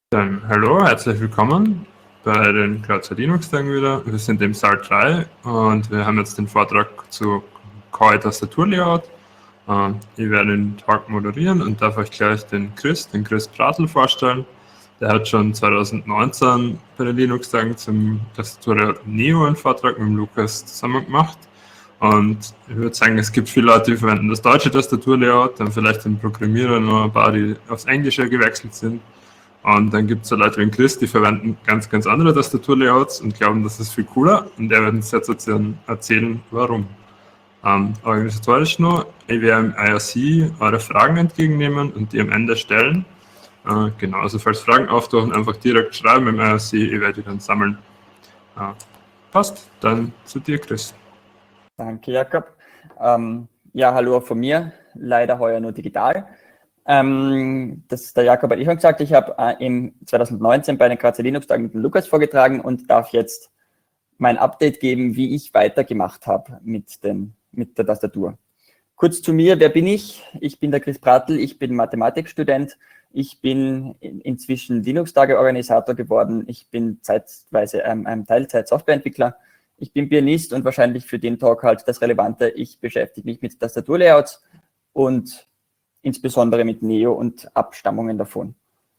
Dann hallo, herzlich willkommen bei den Grazer Linux-Tagen wieder. Wir sind im Saal 3 und wir haben jetzt den Vortrag zu KI-Tastaturlayout. Ich werde den Talk moderieren und darf euch gleich den Chris Pratl vorstellen. Der hat schon 2019 bei den Linux-Tagen zum Tastaturlayout Neo einen Vortrag mit dem Lukas zusammen gemacht. Und ich würde sagen, es gibt viele Leute, die verwenden das deutsche Tastaturlayout, dann vielleicht den Programmierer noch ein paar, die aufs Englische gewechselt sind. Und dann gibt es so Leute wie Chris, die verwenden ganz andere Tastaturlayouts und glauben, das ist viel cooler. Und der wird uns jetzt erzählen, warum. Organisatorisch nur, ich werde im IRC eure Fragen entgegennehmen und die am Ende stellen. Genau, also falls Fragen auftauchen, einfach direkt schreiben im IRC, ich werde die dann sammeln. Passt, dann zu dir, Chris. Danke, Jakob. Ja, hallo auch von mir, leider heuer nur digital. Das ist der Jakob, hat ich schon gesagt, ich habe im 2019 bei den Grazer Linux-Tagen mit dem Lukas vorgetragen und darf jetzt mein Update geben, wie ich weitergemacht habe mit der Tastatur. Kurz zu mir, wer bin ich? Ich bin der Chris Pratl, ich bin Mathematikstudent, ich bin inzwischen Linux-Tage-Organisator geworden, ich bin zeitweise ein Teilzeit-Softwareentwickler, ich bin Pianist und wahrscheinlich für den Talk halt das Relevante, ich beschäftige mich mit Tastaturlayouts und insbesondere mit Neo und Abstammungen davon.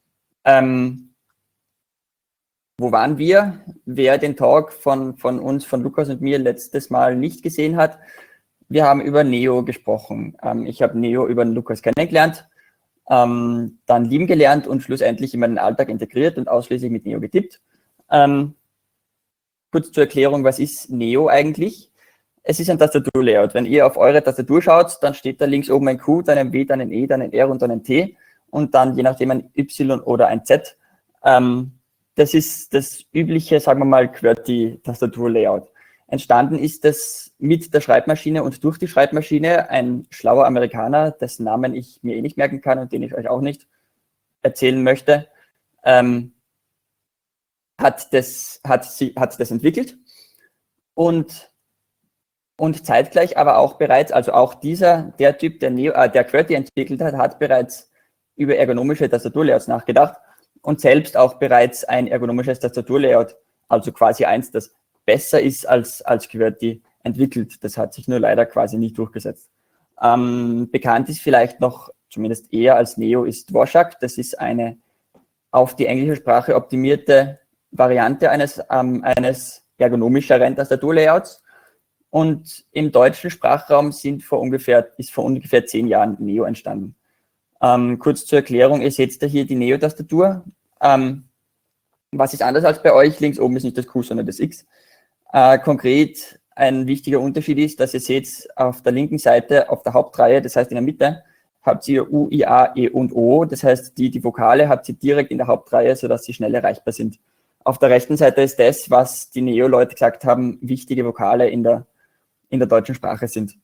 Wo waren wir? Wer den Talk von uns, von Lukas und mir letztes Mal nicht gesehen hat, wir haben über Neo gesprochen. Ich habe Neo über den Lukas kennengelernt, dann lieben gelernt und schlussendlich in meinen Alltag integriert und ausschließlich mit Neo getippt. Kurz zur Erklärung, was ist Neo eigentlich? Es ist ein Tastaturlayout. Wenn ihr auf eure Tastatur schaut, dann steht da links oben ein Q, dann ein W, dann ein E, dann ein R und dann ein T und dann je nachdem ein Y oder ein Z. Das ist das übliche, sagen wir mal, QWERTY-Tastaturlayout. Entstanden ist das mit der Schreibmaschine und durch die Schreibmaschine. Ein schlauer Amerikaner, dessen Namen ich mir nicht merken kann und den ich euch auch nicht erzählen möchte, hat das entwickelt und zeitgleich aber auch bereits, also auch der Typ, der QWERTY entwickelt hat, hat bereits über ergonomische Tastaturlayouts nachgedacht und selbst auch bereits ein ergonomisches Tastaturlayout, also quasi eins, das besser ist als QWERTY, entwickelt. Das hat sich nur leider quasi nicht durchgesetzt. Bekannt ist vielleicht noch, zumindest eher als Neo, ist Dvorak. Das ist eine auf die englische Sprache optimierte Variante eines ergonomischeren Tastaturlayouts. Und im deutschen Sprachraum ist vor ungefähr 10 Jahren Neo entstanden. Kurz zur Erklärung, ihr seht da hier die Neo-Tastatur. Was ist anders als bei euch? Links oben ist nicht das Q, sondern das X. Konkret ein wichtiger Unterschied ist, dass ihr seht auf der linken Seite, auf der Hauptreihe, das heißt in der Mitte, habt ihr U, I, A, E und O. Das heißt, die Vokale habt ihr direkt in der Hauptreihe, sodass sie schnell erreichbar sind. Auf der rechten Seite ist das, was die Neo-Leute gesagt haben, wichtige Vokale in der deutschen Sprache sind.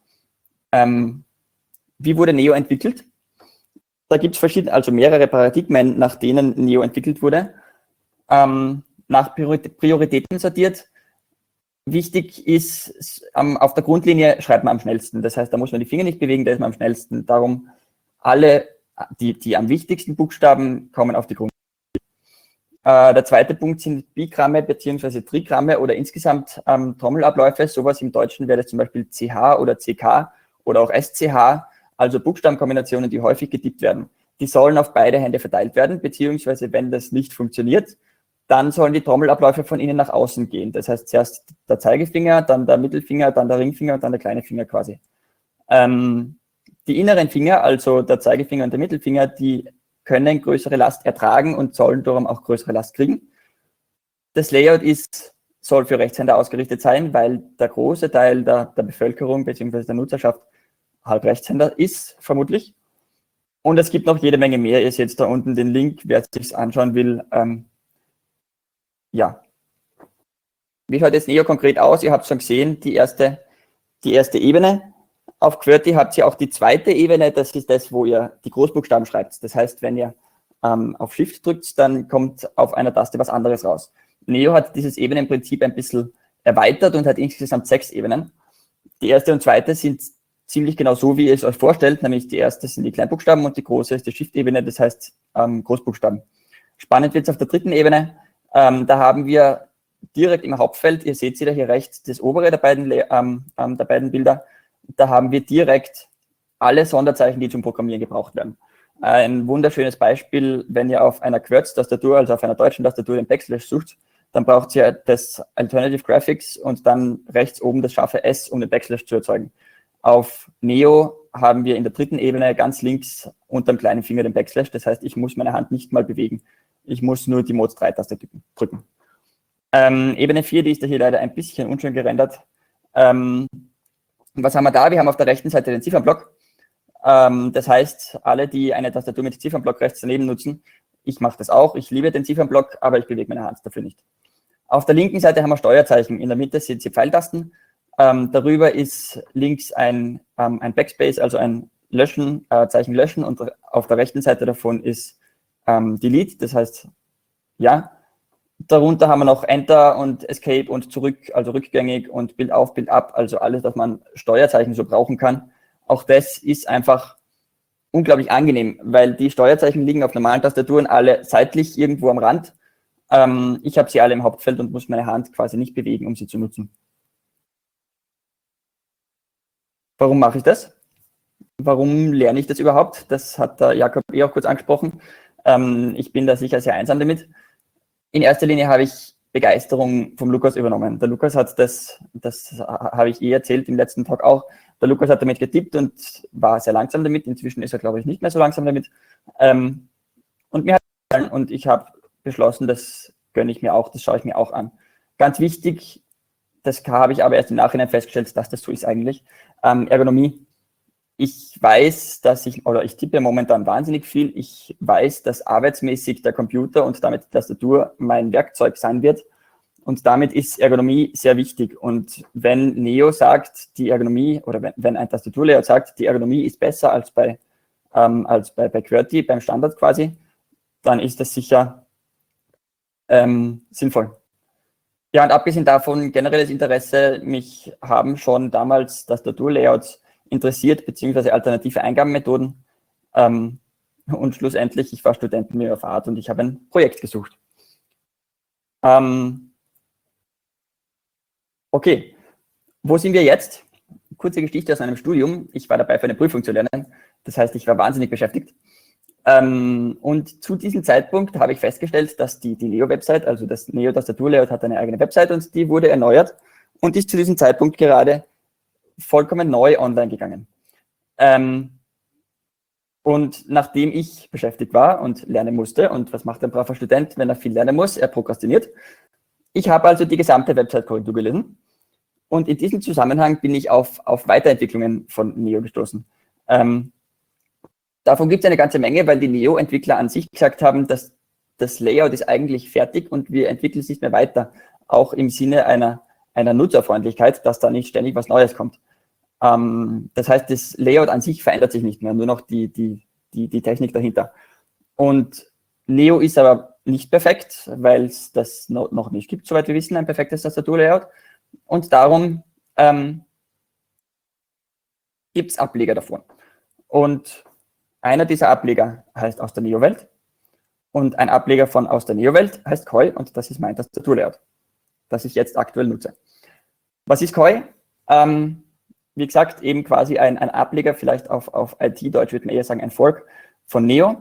Wie wurde Neo entwickelt? Da gibt es mehrere Paradigmen, nach denen Neo entwickelt wurde. Nach Prioritäten sortiert. Wichtig ist, auf der Grundlinie schreibt man am schnellsten. Das heißt, da muss man die Finger nicht bewegen, da ist man am schnellsten. Darum alle, die am wichtigsten Buchstaben kommen auf die Grundlinie. Der zweite Punkt sind Bigramme bzw. Trigramme oder insgesamt Trommelabläufe. Sowas im Deutschen wäre das zum Beispiel CH oder CK oder auch SCH, also Buchstabenkombinationen, die häufig getippt werden. Die sollen auf beide Hände verteilt werden, beziehungsweise wenn das nicht funktioniert, dann sollen die Trommelabläufe von innen nach außen gehen. Das heißt zuerst der Zeigefinger, dann der Mittelfinger, dann der Ringfinger und dann der kleine Finger quasi. Die inneren Finger, also der Zeigefinger und der Mittelfinger, die können größere Last ertragen und sollen darum auch größere Last kriegen. Das Layout soll für Rechtshänder ausgerichtet sein, weil der große Teil der Bevölkerung bzw. der Nutzerschaft halb Rechtshänder ist, vermutlich. Und es gibt noch jede Menge mehr. Ihr seht da unten den Link, wer es sich anschauen will. Ja. Wie schaut jetzt Neo konkret aus? Ihr habt schon gesehen, die erste Ebene. Auf QWERTY habt ihr auch die zweite Ebene, das ist das, wo ihr die Großbuchstaben schreibt. Das heißt, wenn ihr auf Shift drückt, dann kommt auf einer Taste was anderes raus. Neo hat dieses Ebenenprinzip ein bisschen erweitert und hat insgesamt 6 Ebenen. Die erste und zweite sind ziemlich genau so, wie ihr es euch vorstellt, nämlich die erste sind die Kleinbuchstaben und die große ist die Shift-Ebene, das heißt Großbuchstaben. Spannend wird es auf der dritten Ebene. Da haben wir direkt im Hauptfeld, ihr seht wieder hier rechts das obere der beiden Bilder, da haben wir direkt alle Sonderzeichen, die zum Programmieren gebraucht werden. Ein wunderschönes Beispiel, wenn ihr auf einer QWERTZ-Tastatur, also auf einer deutschen Tastatur, den Backslash sucht, dann braucht ihr das Alternative Graphics und dann rechts oben das scharfe S, um den Backslash zu erzeugen. Auf Neo haben wir in der dritten Ebene ganz links unter dem kleinen Finger den Backslash, das heißt, ich muss meine Hand nicht mal bewegen. Ich muss nur die Mod-3-Taste drücken. Ebene 4, die ist da hier leider ein bisschen unschön gerendert. Was haben wir da? Wir haben auf der rechten Seite den Ziffernblock. Das heißt, alle, die eine Tastatur mit Ziffernblock rechts daneben nutzen, ich mache das auch, ich liebe den Ziffernblock, aber ich bewege meine Hand dafür nicht. Auf der linken Seite haben wir Steuerzeichen, in der Mitte sind die Pfeiltasten, darüber ist links ein Backspace, also ein Löschen, Zeichen löschen, und auf der rechten Seite davon ist Delete, das heißt ja. Darunter haben wir noch Enter und Escape und zurück, also rückgängig, und Bild auf, Bild ab, also alles, was man Steuerzeichen so brauchen kann. Auch das ist einfach unglaublich angenehm, weil die Steuerzeichen liegen auf normalen Tastaturen alle seitlich irgendwo am Rand. Ich habe sie alle im Hauptfeld und muss meine Hand quasi nicht bewegen, um sie zu nutzen. Warum mache ich das? Warum lerne ich das überhaupt? Das hat der Jakob auch kurz angesprochen. Ich bin da sicher sehr einsam damit. In erster Linie habe ich Begeisterung vom Lukas übernommen. Der Lukas hat das habe ich erzählt im letzten Talk auch, der Lukas hat damit getippt und war sehr langsam damit. Inzwischen ist er, glaube ich, nicht mehr so langsam damit. Und mir hat es gefallen und ich habe beschlossen, das gönne ich mir auch, das schaue ich mir auch an. Ganz wichtig, das habe ich aber erst im Nachhinein festgestellt, dass das so ist eigentlich, Ergonomie. Ich weiß, ich tippe momentan wahnsinnig viel. Ich weiß, dass arbeitsmäßig der Computer und damit die Tastatur mein Werkzeug sein wird. Und damit ist Ergonomie sehr wichtig. Und wenn Neo sagt, die Ergonomie, oder wenn ein Tastaturlayout sagt, die Ergonomie ist besser als bei QWERTY, beim Standard quasi, dann ist das sicher sinnvoll. Ja, und abgesehen davon, generelles Interesse, mich haben schon damals Tastaturlayouts interessiert, beziehungsweise alternative Eingabenmethoden. Und schlussendlich, ich war Student mit Fahrt und ich habe ein Projekt gesucht. Okay, wo sind wir jetzt? Kurze Geschichte aus einem Studium. Ich war dabei, für eine Prüfung zu lernen. Das heißt, ich war wahnsinnig beschäftigt. Und zu diesem Zeitpunkt habe ich festgestellt, dass die Neo-Website, also das Neo-Tastatur-Layout hat eine eigene Website und die wurde erneuert und ist zu diesem Zeitpunkt gerade vollkommen neu online gegangen. Und nachdem ich beschäftigt war und lernen musste, und was macht ein braver Student, wenn er viel lernen muss? Er prokrastiniert. Ich habe also die gesamte Website-Korrektur gelesen und in diesem Zusammenhang bin ich auf Weiterentwicklungen von Neo gestoßen. Davon gibt es eine ganze Menge, weil die Neo-Entwickler an sich gesagt haben, dass das Layout ist eigentlich fertig und wir entwickeln es nicht mehr weiter, auch im Sinne einer Nutzerfreundlichkeit, dass da nicht ständig was Neues kommt. Das heißt, das Layout an sich verändert sich nicht mehr, nur noch die Technik dahinter. Und Neo ist aber nicht perfekt, weil es das noch nicht gibt, soweit wir wissen, ein perfektes Tastaturlayout. Und darum gibt es Ableger davon. Und einer dieser Ableger heißt aus der Neo-Welt und ein Ableger von aus der Neo-Welt heißt Koi und das ist mein Tastaturlayout, das ich jetzt aktuell nutze. Was ist Koi? Wie gesagt, eben quasi ein Ableger, vielleicht auf IT-Deutsch würde man eher sagen, ein Fork von Neo.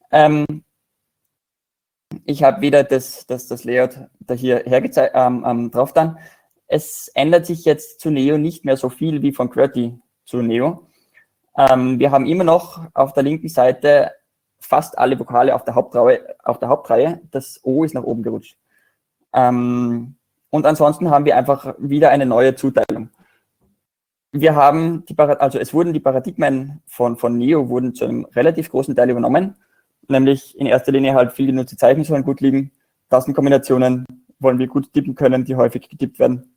Ich habe wieder das Layout da hier drauf dann. Es ändert sich jetzt zu Neo nicht mehr so viel wie von QWERTY zu Neo. Wir haben immer noch auf der linken Seite fast alle Vokale auf der Hauptreihe. Das O ist nach oben gerutscht. Und ansonsten haben wir einfach wieder eine neue Zuteilung. Wir haben es wurden die Paradigmen von Neo wurden zu einem relativ großen Teil übernommen, nämlich in erster Linie halt viel genutzte Zeichen sollen gut liegen, Tastenkombinationen wollen wir gut tippen können, die häufig getippt werden.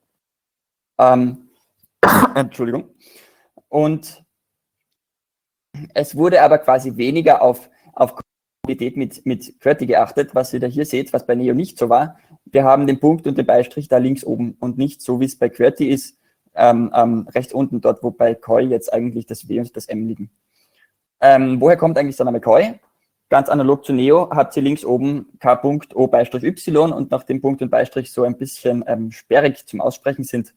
Entschuldigung. Und es wurde aber quasi weniger auf Qualität mit QWERTY geachtet, was ihr da hier seht, was bei Neo nicht so war. Wir haben den Punkt und den Beistrich da links oben und nicht so, wie es bei QWERTY ist, rechts unten dort, wo bei Koi jetzt eigentlich das W und das M liegen. Woher kommt eigentlich der Name Koi? Ganz analog zu Neo hat sie links oben k.o_y und nach dem Punkt und Beistrich so ein bisschen sperrig zum Aussprechen sind,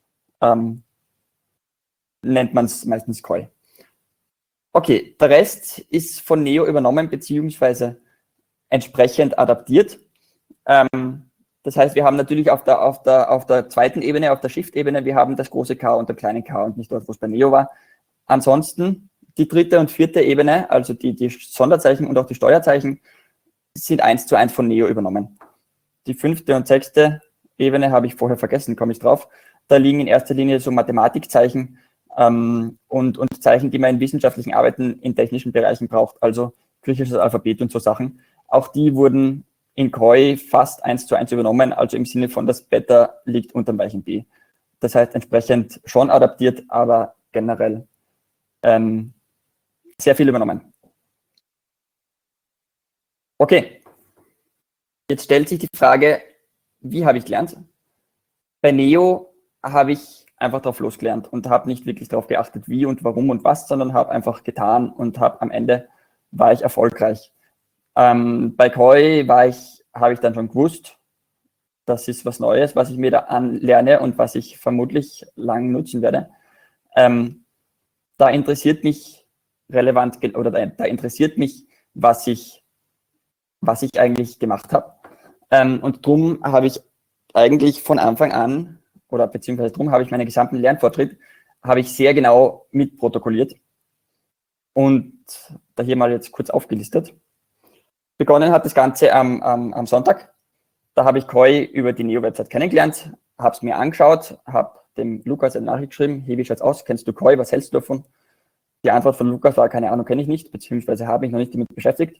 nennt man es meistens Koi. Okay, der Rest ist von Neo übernommen beziehungsweise entsprechend adaptiert. Das heißt, wir haben natürlich auf der zweiten Ebene, auf der Shift-Ebene, wir haben das große K und der kleine K und nicht dort, wo es bei Neo war. Ansonsten die dritte und vierte Ebene, also die Sonderzeichen und auch die Steuerzeichen, sind 1:1 von Neo übernommen. Die fünfte und sechste Ebene habe ich vorher vergessen, komme ich drauf. Da liegen in erster Linie so Mathematikzeichen und Zeichen, die man in wissenschaftlichen Arbeiten in technischen Bereichen braucht, also griechisches Alphabet und so Sachen. Auch die wurden in Koi fast 1:1 übernommen, also im Sinne von das Beta liegt unter dem weichen B. Das heißt entsprechend schon adaptiert, aber generell sehr viel übernommen. Okay, jetzt stellt sich die Frage, wie habe ich gelernt? Bei Neo habe ich einfach drauf losgelernt und habe nicht wirklich darauf geachtet, wie und warum und was, sondern habe einfach getan und am Ende war ich erfolgreich. Bei Koi habe ich dann schon gewusst, das ist was Neues, was ich mir da anlerne und was ich vermutlich lang nutzen werde. Da interessiert mich da interessiert mich, was ich eigentlich gemacht habe. Und darum habe ich eigentlich von Anfang an, oder beziehungsweise darum habe ich meinen gesamten Lernfortschritt, habe ich sehr genau mitprotokolliert. Und da hier mal jetzt kurz aufgelistet. Begonnen hat das Ganze am Sonntag. Da habe ich Koi über die Neo-Website kennengelernt, habe es mir angeschaut, habe dem Lukas eine Nachricht geschrieben, hey, wie schaut's aus, kennst du Koi, was hältst du davon? Die Antwort von Lukas war, keine Ahnung, kenne ich nicht, beziehungsweise habe mich noch nicht damit beschäftigt.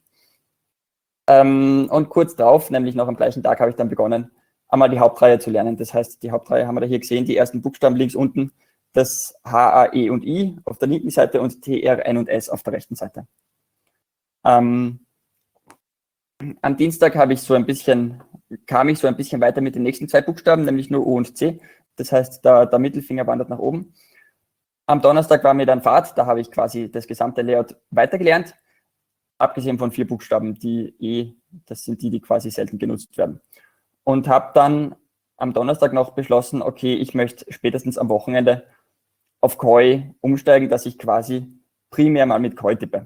Und kurz darauf, nämlich noch am gleichen Tag, habe ich dann begonnen, einmal die Hauptreihe zu lernen. Das heißt, die Hauptreihe haben wir da hier gesehen, die ersten Buchstaben links unten, das H, A, E und I auf der linken Seite und T, R, N und S auf der rechten Seite. Am Dienstag kam ich so ein bisschen weiter mit den nächsten 2 Buchstaben, nämlich nur O und C. Das heißt, der Mittelfinger wandert nach oben. Am Donnerstag war mir dann Fahrt, da habe ich quasi das gesamte Layout weitergelernt, abgesehen von 4 Buchstaben, das sind die quasi selten genutzt werden. Und habe dann am Donnerstag noch beschlossen, okay, ich möchte spätestens am Wochenende auf Koi umsteigen, dass ich quasi primär mal mit Koi tippe.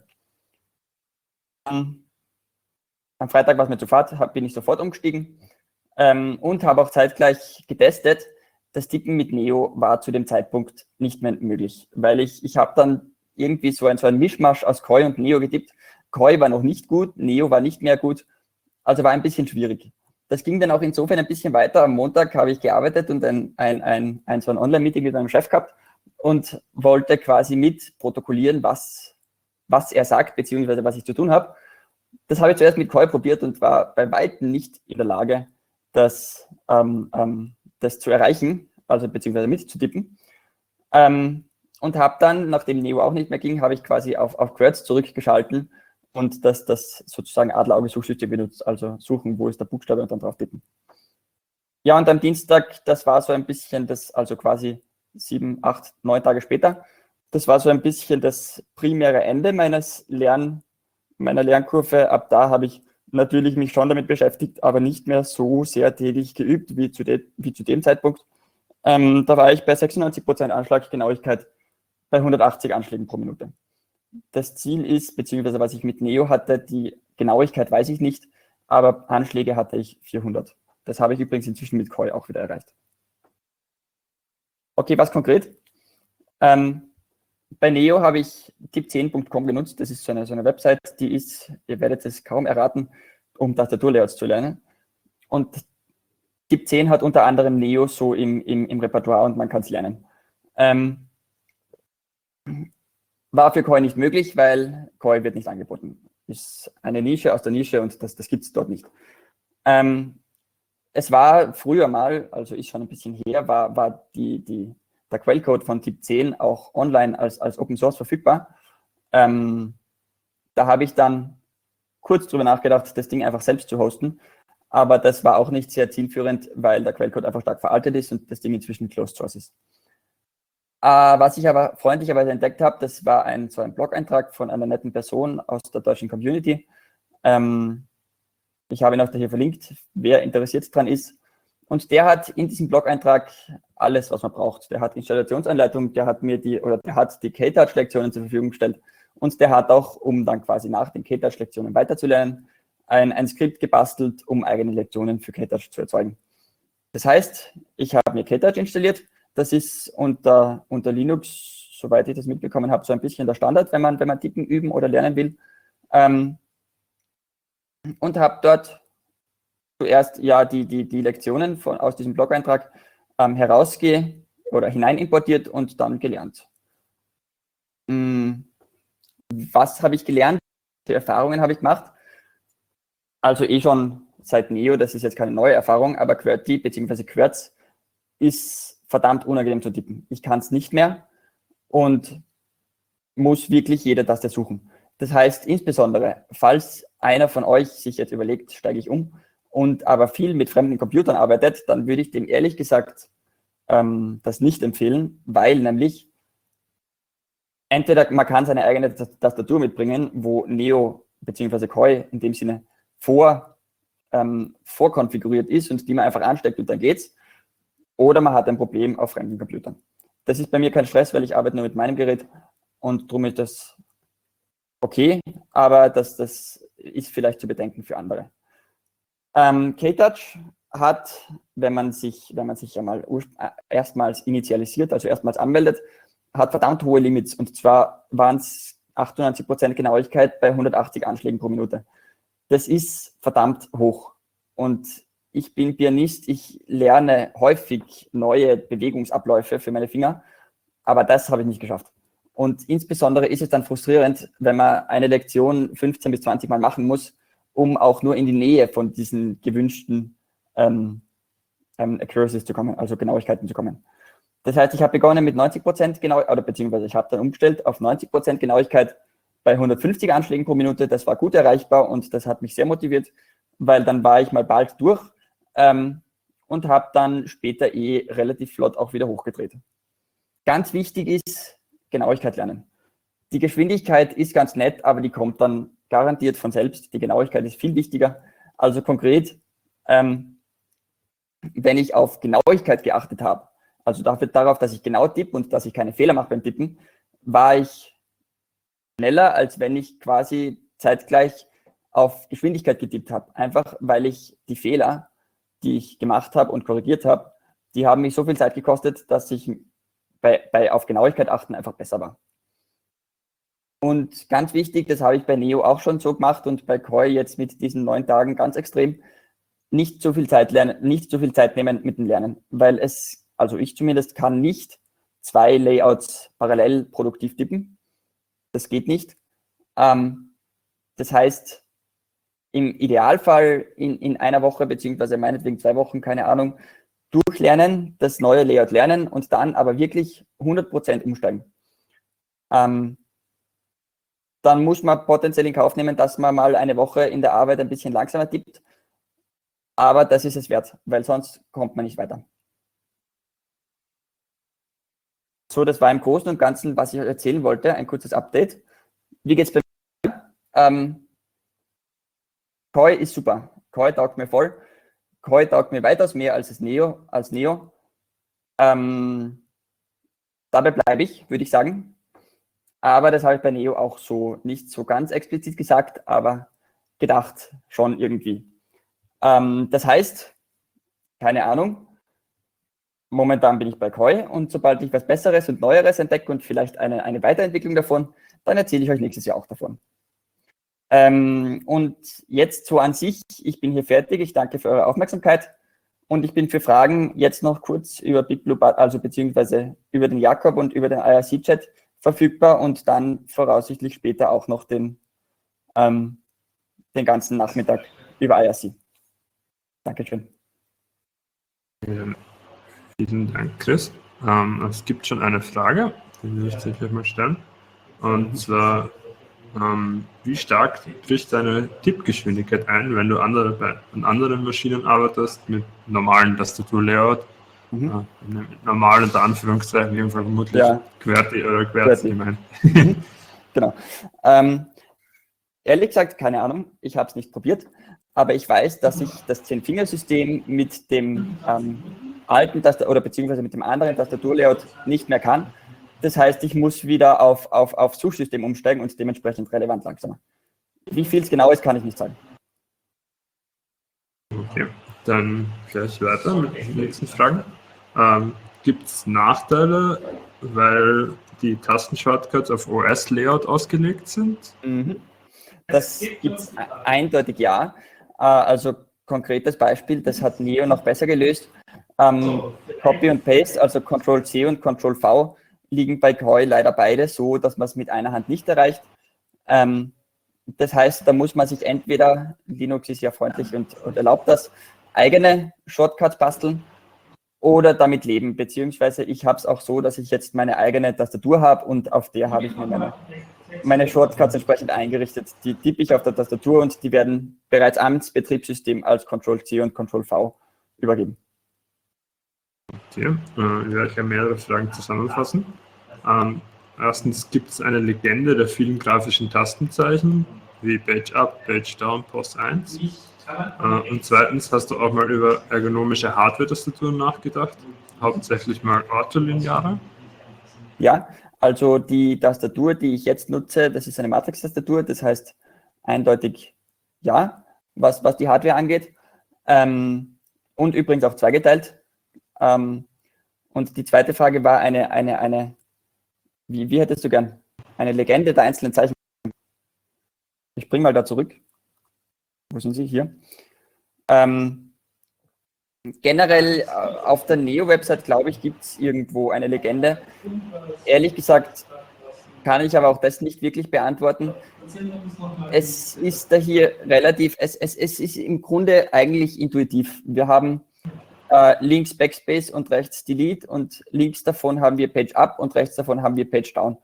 Am Freitag war es mir zu Fahrt, bin ich sofort umgestiegen und habe auch zeitgleich getestet. Das Tippen mit Neo war zu dem Zeitpunkt nicht mehr möglich, weil ich habe dann irgendwie so ein Mischmasch aus Koi und Neo getippt. Koi war noch nicht gut, Neo war nicht mehr gut, also war ein bisschen schwierig. Das ging dann auch insofern ein bisschen weiter. Am Montag habe ich gearbeitet und so ein Online-Meeting mit meinem Chef gehabt und wollte quasi mit protokollieren, was er sagt, beziehungsweise was ich zu tun habe. Das habe ich zuerst mit Koi probiert und war bei weitem nicht in der Lage, das zu erreichen, also beziehungsweise mitzutippen. Und habe dann, nachdem Neo auch nicht mehr ging, habe ich quasi auf Querz zurückgeschalten und das sozusagen Adlerauge-Suchsystem benutzt, also suchen, wo ist der Buchstabe und dann drauf tippen. Ja, und am Dienstag, das war so ein bisschen also quasi 7, 8, 9 Tage später, das war so ein bisschen das primäre Ende meiner Lernkurve. Ab da habe ich natürlich mich schon damit beschäftigt, aber nicht mehr so sehr täglich geübt wie zu dem Zeitpunkt. Da war ich bei 96% Anschlaggenauigkeit bei 180 Anschlägen pro Minute. Das Ziel ist, beziehungsweise was ich mit Neo hatte, die Genauigkeit weiß ich nicht, aber Anschläge hatte ich 400. Das habe ich übrigens inzwischen mit Koi auch wieder erreicht. Okay, was konkret? Bei Neo habe ich tip10.com genutzt. Das ist so eine Website, die ist, ihr werdet es kaum erraten, um Tastaturlayouts zu lernen. Und Tip10 hat unter anderem Neo so im Repertoire und man kann es lernen. War für Koi nicht möglich, weil Koi wird nicht angeboten. Ist eine Nische aus der Nische und das gibt es dort nicht. Es war früher mal, also ist schon ein bisschen her, war der Quellcode von Tip10 auch online als Open Source verfügbar. Da habe ich dann kurz drüber nachgedacht, das Ding einfach selbst zu hosten, aber das war auch nicht sehr zielführend, weil der Quellcode einfach stark veraltet ist und das Ding inzwischen Closed Source ist. Was ich aber freundlicherweise entdeckt habe, das war so ein Blog-Eintrag von einer netten Person aus der deutschen Community, Ich habe ihn auch hier verlinkt, wer interessiert dran ist. Und der hat in diesem Blog-Eintrag alles, was man braucht. Der hat Installationsanleitung, der hat die K-Touch-Lektionen zur Verfügung gestellt und der hat auch, um dann quasi nach den K-Touch-Lektionen weiterzulernen, ein Skript gebastelt, um eigene Lektionen für K-Touch zu erzeugen. Das heißt, ich habe mir K-Touch installiert. Das ist unter Linux, soweit ich das mitbekommen habe, so ein bisschen der Standard, wenn man tippen, üben oder lernen will. Und habe dort zuerst die Lektionen aus diesem Blog-Eintrag hinein importiert und dann gelernt. Was habe ich gelernt? Welche Erfahrungen habe ich gemacht? Also schon seit Neo, das ist jetzt keine neue Erfahrung, aber QWERTY bzw. Querz ist verdammt unangenehm zu tippen. Ich kann es nicht mehr und muss wirklich jede Taste suchen. Das heißt insbesondere, falls einer von euch sich jetzt überlegt, steige ich um und aber viel mit fremden Computern arbeitet, dann würde ich dem ehrlich gesagt das nicht empfehlen, weil nämlich entweder man kann seine eigene Tastatur mitbringen, wo Neo bzw. Koi in dem Sinne vorkonfiguriert ist und die man einfach ansteckt und dann geht's, oder man hat ein Problem auf fremden Computern. Das ist bei mir kein Stress, weil ich arbeite nur mit meinem Gerät und darum ist das okay, aber das ist vielleicht zu bedenken für andere. K-Touch hat, wenn man sich einmal erstmals initialisiert, also erstmals anmeldet, hat verdammt hohe Limits und zwar waren es 98% Genauigkeit bei 180 Anschlägen pro Minute. Das ist verdammt hoch und ich bin Pianist, ich lerne häufig neue Bewegungsabläufe für meine Finger, aber das habe ich nicht geschafft. Und insbesondere ist es dann frustrierend, wenn man eine Lektion 15 bis 20 Mal machen muss, um auch nur in die Nähe von diesen gewünschten Accuracies zu kommen, also Genauigkeiten zu kommen. Das heißt, ich habe begonnen mit 90% Genauigkeit, beziehungsweise ich habe dann umgestellt auf 90% Genauigkeit bei 150 Anschlägen pro Minute. Das war gut erreichbar und das hat mich sehr motiviert, weil dann war ich mal bald durch und habe dann später relativ flott auch wieder hochgedreht. Ganz wichtig ist Genauigkeit lernen. Die Geschwindigkeit ist ganz nett, aber die kommt dann garantiert von selbst. Die Genauigkeit ist viel wichtiger. Also konkret, wenn ich auf Genauigkeit geachtet habe, also darauf, dass ich genau tippe und dass ich keine Fehler mache beim Tippen, war ich schneller, als wenn ich quasi zeitgleich auf Geschwindigkeit getippt habe. Einfach, weil ich die Fehler, die ich gemacht habe und korrigiert habe, die haben mich so viel Zeit gekostet, dass ich auf Genauigkeit achten einfach besser war. Und ganz wichtig, das habe ich bei Neo auch schon so gemacht und bei Koi jetzt mit diesen 9 Tagen ganz extrem, nicht so viel Zeit nehmen mit dem Lernen, weil also ich zumindest kann nicht 2 Layouts parallel produktiv tippen. Das geht nicht. Das heißt, im Idealfall in einer Woche, beziehungsweise meinetwegen 2 Wochen, keine Ahnung, durchlernen, das neue Layout lernen und dann aber wirklich 100% umsteigen. Dann muss man potenziell in Kauf nehmen, dass man mal eine Woche in der Arbeit ein bisschen langsamer tippt. Aber das ist es wert, weil sonst kommt man nicht weiter. So, das war im Großen und Ganzen, was ich euch erzählen wollte, ein kurzes Update. Wie geht es bei mir? Koi ist super. Koi taugt mir voll. Koi taugt mir weitaus mehr als Neo. Dabei bleibe ich, würde ich sagen. Aber das habe ich bei Neo auch so nicht so ganz explizit gesagt, aber gedacht schon irgendwie. Das heißt, keine Ahnung, momentan bin ich bei Koi und sobald ich was Besseres und Neueres entdecke und vielleicht eine Weiterentwicklung davon, dann erzähle ich euch nächstes Jahr auch davon. Und jetzt so an sich, ich bin hier fertig, ich danke für eure Aufmerksamkeit und ich bin für Fragen jetzt noch kurz über BitBlue, also beziehungsweise über den Jakob und über den IRC-Chat verfügbar und dann voraussichtlich später auch noch den ganzen Nachmittag über IRC. Dankeschön. Vielen Dank, Chris. Es gibt schon eine Frage, die will ich sicher mal stellen. Und zwar, wie stark bricht deine Tippgeschwindigkeit ein, wenn du an anderen Maschinen arbeitest mit normalen Tastaturlayout? Mit normal unter Anführungszeichen, in jedem Fall vermutlich QWERTY oder QWERTY gemeint. Genau. Ehrlich gesagt, keine Ahnung, ich habe es nicht probiert, aber ich weiß, dass ich das 10-Fingersystem mit dem alten oder beziehungsweise mit dem anderen Tastaturlayout nicht mehr kann. Das heißt, ich muss wieder auf Suchsystem umsteigen und dementsprechend relevant langsamer. Wie viel es genau ist, kann ich nicht sagen. Okay, dann gleich weiter mit den nächsten Fragen. Gibt es Nachteile, weil die Tastenshortcuts auf OS-Layout ausgelegt sind? Das gibt es eindeutig ja. Also konkretes Beispiel, das hat Neo noch besser gelöst. Copy und Paste, also Ctrl-C und Ctrl-V, liegen bei Koi leider beide so, dass man es mit einer Hand nicht erreicht. Das heißt, da muss man sich entweder, Linux ist ja freundlich und erlaubt das, eigene Shortcuts basteln oder damit leben, beziehungsweise ich habe es auch so, dass ich jetzt meine eigene Tastatur habe und auf der habe ich mir meine Shortcuts entsprechend eingerichtet. Die tippe ich auf der Tastatur und die werden bereits ans Betriebssystem als Ctrl-C und Ctrl-V übergeben. Okay, ich werde hier mehrere Fragen zusammenfassen. Erstens, gibt es eine Legende der vielen grafischen Tastenzeichen, wie Page Up, Page Down, Post 1? Und zweitens, hast du auch mal über ergonomische Hardware-Tastaturen nachgedacht? Hauptsächlich mal ortholineare? Ja, also die Tastatur, die ich jetzt nutze, das ist eine Matrix-Tastatur, das heißt eindeutig ja, was die Hardware angeht. Und übrigens auch zweigeteilt. Und die zweite Frage war wie hättest du gern? Eine Legende der einzelnen Zeichen. Ich springe mal da zurück. Wo sind sie? Hier. Generell auf der Neo-Website, glaube ich, gibt es irgendwo eine Legende. Ehrlich gesagt kann ich aber auch das nicht wirklich beantworten. Es ist da hier relativ, es ist im Grunde eigentlich intuitiv. Wir haben links Backspace und rechts Delete und links davon haben wir Page Up und rechts davon haben wir Page Down.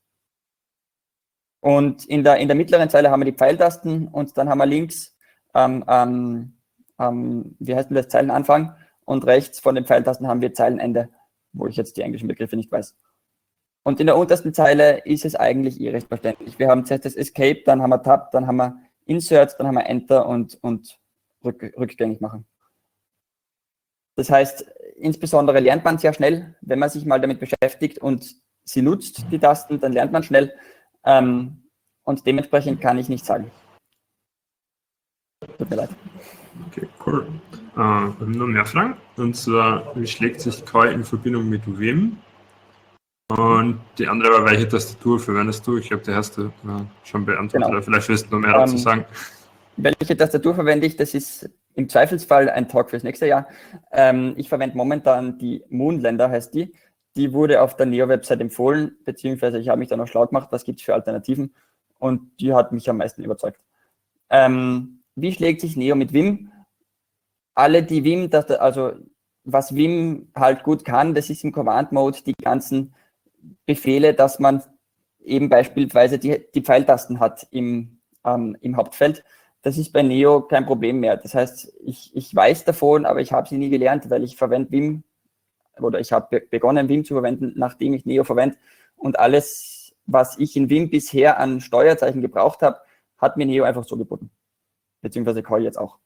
Und in der mittleren Zeile haben wir die Pfeiltasten und dann haben wir links, wie heißt denn das, Zeilenanfang und rechts von den Pfeiltasten haben wir Zeilenende, wo ich jetzt die englischen Begriffe nicht weiß. Und in der untersten Zeile ist es eigentlich recht verständlich. Wir haben zuerst das Escape, dann haben wir Tab, dann haben wir Insert, dann haben wir Enter und rückgängig machen. Das heißt, insbesondere lernt man sehr schnell, wenn man sich mal damit beschäftigt und sie nutzt, die Tasten, dann lernt man schnell. Und dementsprechend kann ich nicht sagen. Tut mir leid. Okay, cool. Wir haben noch mehr Fragen. Und zwar, wie schlägt sich Koi in Verbindung mit Vim? Und die andere war, welche Tastatur verwendest du? Ich glaube, die hast du schon beantwortet. Genau. Vielleicht wirst du noch mehr dazu sagen. Welche Tastatur verwende ich? Das ist im Zweifelsfall ein Talk fürs nächste Jahr. Ich verwende momentan die Moonlander, heißt die. Die wurde auf der Neo-Website empfohlen, beziehungsweise ich habe mich da noch schlau gemacht, was gibt es für Alternativen. Und die hat mich am meisten überzeugt. Wie schlägt sich Neo mit Vim? Alle, die Vim, also was Vim halt gut kann, das ist im Command-Mode die ganzen Befehle, dass man eben beispielsweise die Pfeiltasten hat im Hauptfeld. Das ist bei Neo kein Problem mehr. Das heißt, ich weiß davon, aber ich habe sie nie gelernt, weil ich verwende Vim oder ich habe begonnen, Vim zu verwenden, nachdem ich Neo verwende. Und alles, was ich in Vim bisher an Steuerzeichen gebraucht habe, hat mir Neo einfach so geboten. Beziehungsweise Koi jetzt auch.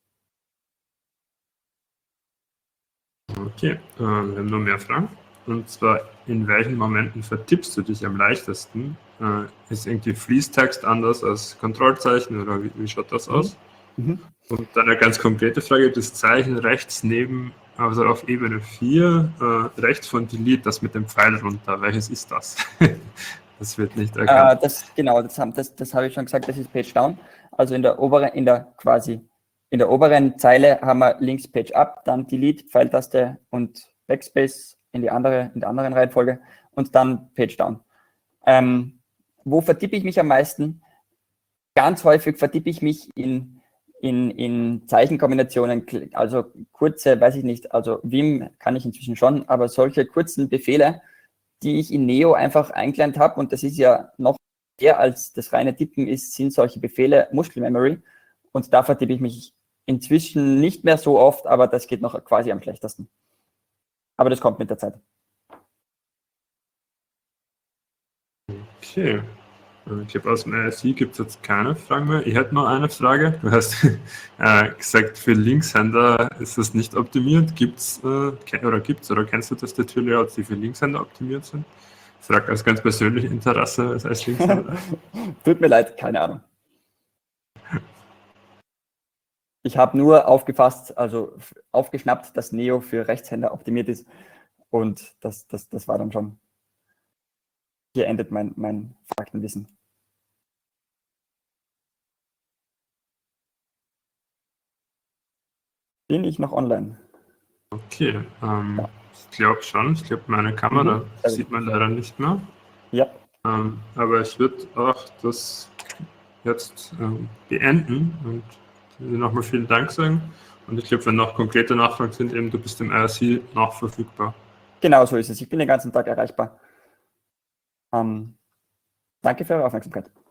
Okay, wir haben noch mehr Fragen. Und zwar, in welchen Momenten vertippst du dich am leichtesten? Ist irgendwie Fließtext anders als Kontrollzeichen oder wie schaut das aus? Und dann eine ganz konkrete Frage, das Zeichen rechts neben, also auf Ebene 4, rechts von Delete, das mit dem Pfeil runter. Welches ist das? Das wird nicht erkannt. Das habe ich schon gesagt, das ist Page Down. Also in der oberen Zeile haben wir links Page Up, dann Delete, Pfeiltaste und Backspace in der anderen Reihenfolge und dann Page Down. Wo vertippe ich mich am meisten? Ganz häufig vertippe ich mich in Zeichenkombinationen, also kurze, weiß ich nicht, also Vim kann ich inzwischen schon, aber solche kurzen Befehle, die ich in Neo einfach eingelernt habe, und das ist ja noch mehr als das reine Tippen ist, sind solche Befehle Muskelmemory, und da vertippe ich mich inzwischen nicht mehr so oft, aber das geht noch quasi am schlechtesten. Aber das kommt mit der Zeit. Okay. Ich glaube, aus dem IRC gibt es jetzt keine Fragen mehr. Ich hätte noch eine Frage. Du hast gesagt, für Linkshänder ist das nicht optimiert. Gibt's oder kennst du Tastaturlayouts, die für Linkshänder optimiert sind? Ich frage aus ganz persönlichem Interesse als Linkshänder. Tut mir leid, keine Ahnung. Ich habe nur aufgeschnappt, dass Neo für Rechtshänder optimiert ist. Und das war dann schon. Hier endet mein Faktenwissen. Bin ich noch online? Okay, ich glaube schon. Ich glaube, meine Kamera sieht man leider nicht mehr. Ja. Aber ich würde auch das jetzt beenden und nochmal vielen Dank sagen. Und ich glaube, wenn noch konkrete Nachfragen sind, eben du bist im IRC nachverfügbar. Genau so ist es. Ich bin den ganzen Tag erreichbar. Danke für eure Aufmerksamkeit.